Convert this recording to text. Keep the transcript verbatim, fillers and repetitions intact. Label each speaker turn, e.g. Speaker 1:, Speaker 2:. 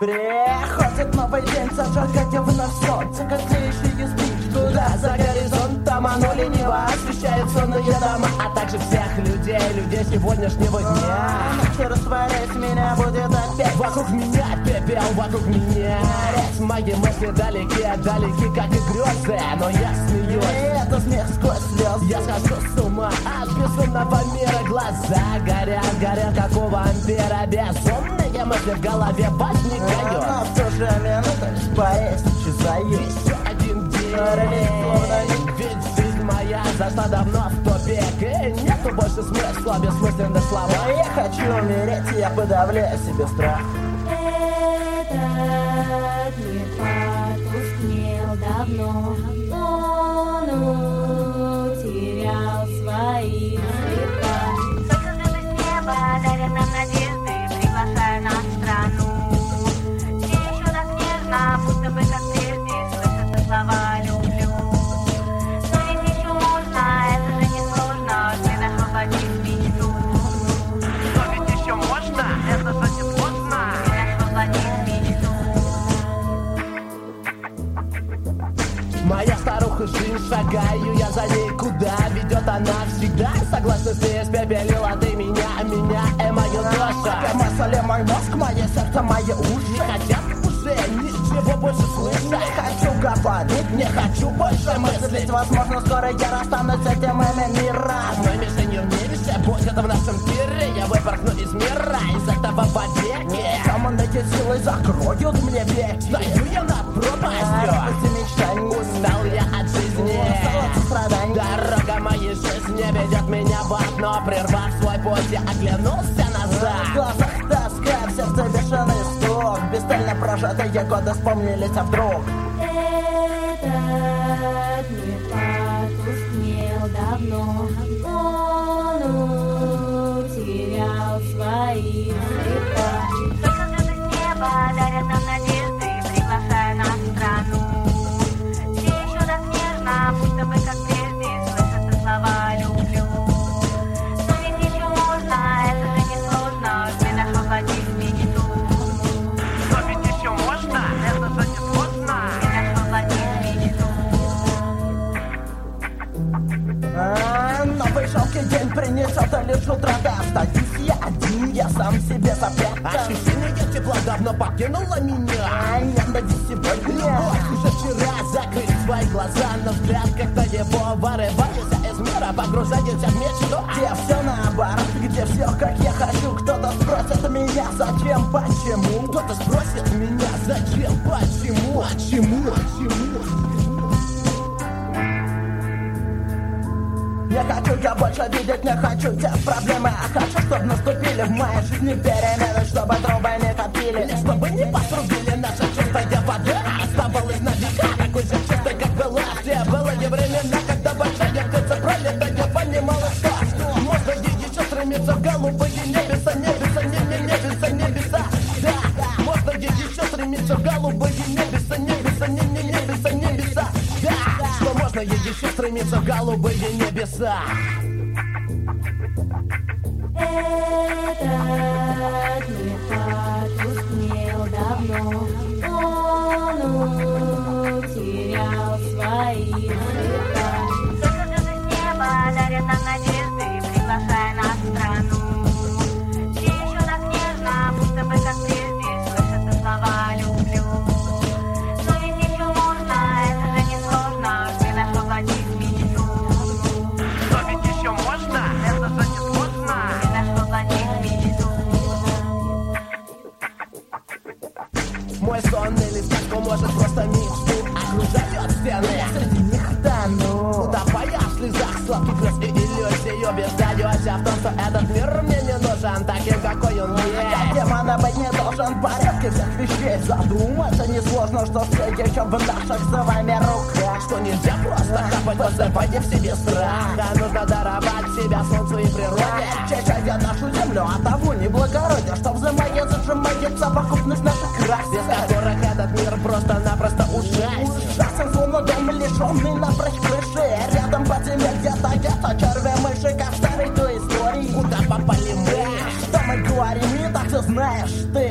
Speaker 1: Приходит новый день, зажигать вновь солнце, как тлеющий спич туда за горизонтом. Оно лениво освещает сонные дома, а также всех людей, людей сегодняшнего дня. Ночью растворяясь, меня будет опять. Вокруг меня пепел, вокруг меня речь. Мои мысли далеки, далеки, как и грезы, но я смеюсь. И это смех сквозь слезы. Я схожу с ума от безумного мира. Глаза горят, горят, как у вампира. Безумные мысли в голове возникают. Но в ту же минуту поесть, заесть. Еще один день, ведь жизнь моя зашла давно в тупик. И нету больше смысла, бессмысленных слов. Я хочу умереть, и я подавляю себе страх.
Speaker 2: Этот мир потускнел давно, он утерял свои цвета. Солнце звезды с неба дарят нам надежды, приглашая нас в страну, где еще так нежно, будто бы как прежде слышатся слова «люблю». Но ведь еще можно, это же не сложно, ты освободить мечту.
Speaker 3: Но ведь еще можно, это же не сложно,
Speaker 2: ты освободить мечту.
Speaker 1: Моя старуха жизнь, шагаю я за ней, куда ведет она всегда. Согласно здесь пепелила ты меня, меня и мою душу. Как мысли мой мозг, мое сердце, мои уши не хотят уже ничего больше слышать. Не хочу говорить, не хочу больше мыслить. Возможно, скоро я расстанусь с этим миром. Одной мишенью в небе все будет в нашем мире. Я выпорхну из мира, из этого вовеки. Командные силы закроют мне веки. Стою я на пропастью мечтаний. Устал я от жизни, дорога моей жизни ведет меня в окно. Прервав свой путь, я оглянулся назад. В глазах тоска, в сердце бешеный стук. Бесцельно прожитые годы вспомнились, а вдруг
Speaker 2: этот мир потускнел давно, он утерял свои цвета. Солнце звезды с неба дарят нам надежды, приглашая нас в страну, где еще так нежно, будто бы как прежде слышатся слова «люблю». Но ведь еще можно, это же не сложно, ты освободить мечту.
Speaker 3: но ведь еще можно, это же не сложно.
Speaker 1: А, новый жалкий день принесет лишь утрота. Остаюсь я один, я сам себе запрятал. Ощущение тепла давно покинуло меня. А нет, надеюсь, сегодня любовь уже вчера. Закрыть свои глаза, но взгляд как-то его вырывается из мира, погружается в мечту. Где все наоборот, где все как я хочу. Кто-то спросит меня, зачем, почему. Кто-то спросит меня, зачем, почему. Почему, почему. Не хочу я больше видеть, не хочу те проблемы. А хочу, чтобы наступили в моей жизни перемены, чтобы трубы не топили, лишь чтобы не посрубили наша чистая вода. Оставалась на века такой же чистой, как была. Все были времена, когда большая птица пролетая понимала, что можно ей еще стремиться в голубые небеса, небеса, не, не, небеса, небеса. Да, можно ей еще стремиться в голубые небеса, небеса, не, не, небеса, небеса. Да, что можно ей еще стремиться в голубые небеса.
Speaker 2: Этот мир потускнел давно, он утерял свои цвета. Солнце звезды с неба дарят нам надежды, приглашая нас в страну, где еще так нежно, будто бы как прежде слышатся слова «люблю». Но ведь еще можно, это же не сложно, ты освободить мечту.
Speaker 3: Но ведь еще можно, это же не сложно.
Speaker 1: Мой сон или сказку может просто мечту окружает стены. Среди них тону, утопая в слезах сладких грез и иллюзий. Убеждаюсь в том, что этот мир мне не нужен таким, какой он есть. Таким она быть не должен, в порядке всех вещей. Задуматься несложно, что все еще в наших с вами руках. Что нельзя просто капать, вызывая в себе страх. А нужно даровать себя солнцу и природе, чащая нашу землю от того неблагородия, что взымает, зажимает совокупность наших крас, без которых этот мир просто-напросто ужасен. Ужасен, словно дом, лишенный напрочь крыши. Рядом подземелья таятся черви мыши, как в старой той истории. Куда попали мы? Что мы говорим, и так все знаешь ты.